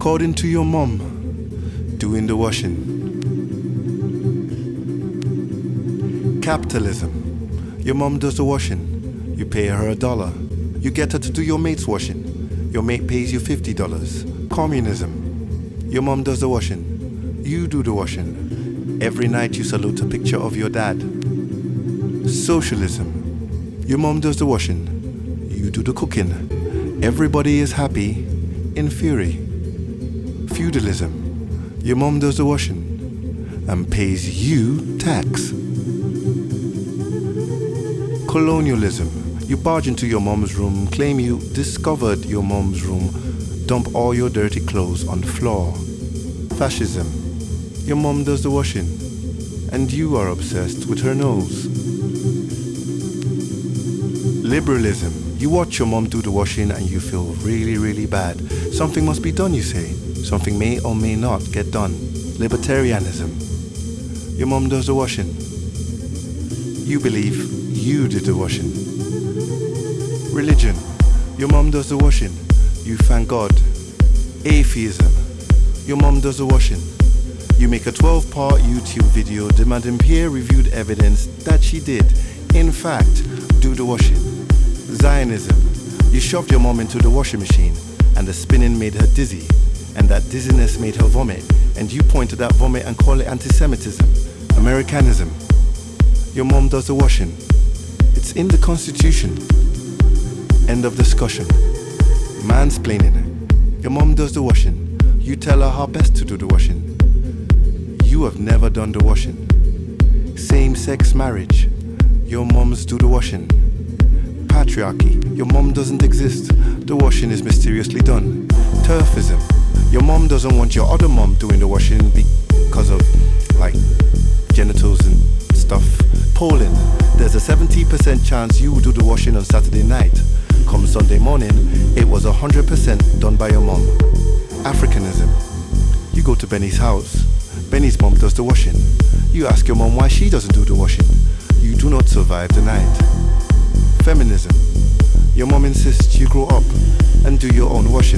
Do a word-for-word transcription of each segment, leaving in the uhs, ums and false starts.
According to your mom, doing the washing. Capitalism. Your mom does the washing. You pay her a dollar. You get her to do your mate's washing. Your mate pays you fifty dollars. Communism. Your mom does the washing. You do the washing. Every night you salute a picture of your dad. Socialism. Your mom does the washing. You do the cooking. Everybody is happy, in fury. Feudalism. Your mom does the washing and pays you tax. Colonialism. You barge into your mom's room, claim you discovered your mom's room, dump all your dirty clothes on the floor. Fascism. Your mom does the washing and you are obsessed with her nose. Liberalism. You watch your mom do the washing and you feel really, really bad. Something must be done, you say. Something may or may not get done. Libertarianism. Your mom does the washing. You believe you did the washing. Religion. Your mom does the washing. You thank God. Atheism. Your mom does the washing. You make a twelve-part YouTube video demanding peer-reviewed evidence that she did, in fact, do the washing. Zionism. You shoved your mom into the washing machine and the spinning made her dizzy, and that dizziness made her vomit, and you point to that vomit and call it anti-Semitism. Americanism. Your mom does the washing. It's in the Constitution. End of discussion. Mansplaining. Your mom does the washing. You tell her how best to do the washing. You have never done the washing. Same-sex marriage. Your moms do the washing. Patriarchy. Your mom doesn't exist. The washing is mysteriously done. Turfism. Your mom doesn't want your other mom doing the washing because of, like, genitals and stuff. Polling. There's a seventy percent chance you will do the washing on Saturday night. Come Sunday morning, it was one hundred percent done by your mom. Africanism. You go to Benny's house. Benny's mom does the washing. You ask your mom why she doesn't do the washing. You do not survive the night. Feminism. Your mom insists you grow up and do your own washing.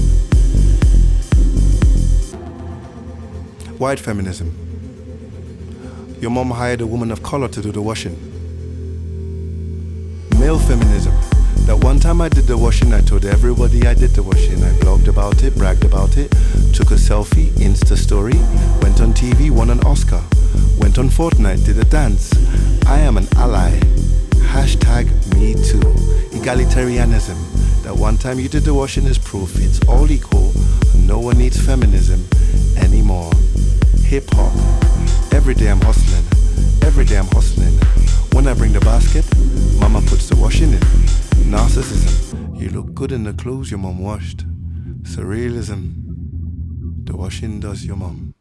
White feminism. Your mom hired a woman of color to do the washing. Male feminism. That one time I did the washing, I told everybody I did the washing. I blogged about it, bragged about it, took a selfie, Insta story, went on T V, won an Oscar, went on Fortnite, did a dance. I am an ally. Hashtag me too. Egalitarianism. That one time you did the washing is proof it's all equal and no one needs feminism anymore. Hip hop. Every day I'm hustling. Every day I'm hustling. When I bring the basket, mama puts the washing in. Narcissism. You look good in the clothes your mom washed. Surrealism. The washing does your mom.